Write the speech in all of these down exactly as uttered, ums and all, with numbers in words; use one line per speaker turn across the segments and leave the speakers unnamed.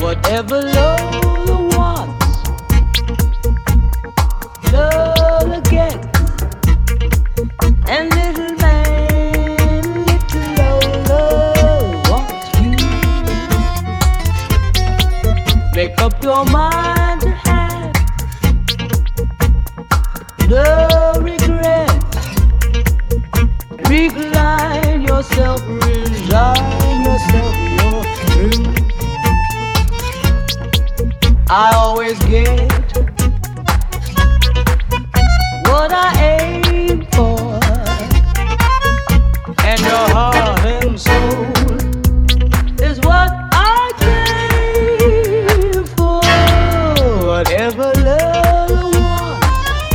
Whatever Lola wants, Lola gets. And little man, little Lola wants you. Make up your mind to have no regret. Recline yourself, resign yourself, you're through. I always get what I aim for, and your heart and soul is what I came for. Whatever Lola wants,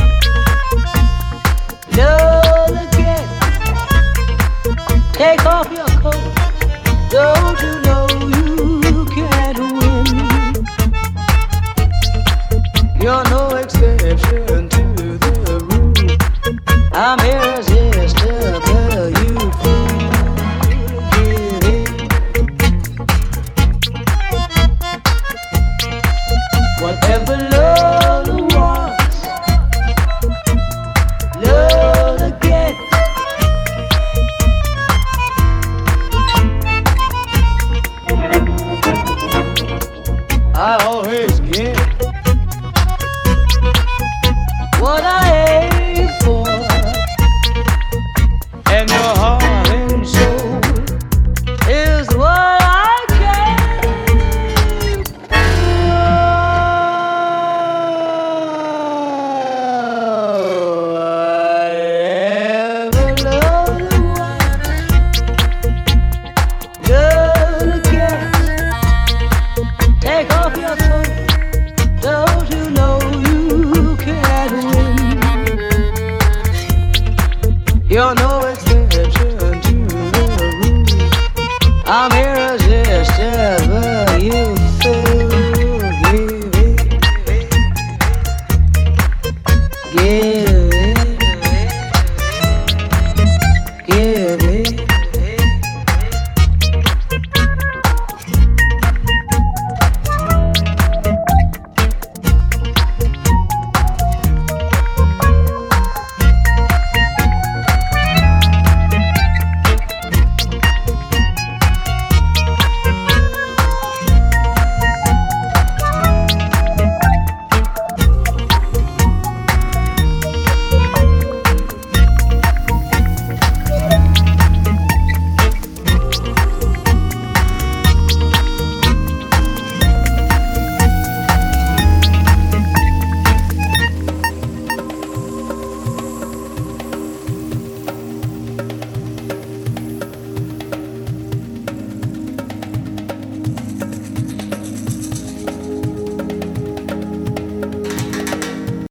Lola gets. Take off your coat, don't you know you can't win? You're no exception to the rule. I'm irresistible, you feel it. Whatever Lola wants, Lola gets. I always get what I aim for, and your heart and soul is what I came for. Whatever Lola wants, Lola gets. Take off your coat, don't you know you can't win? You're no exception to the rule. I'm irresistible, you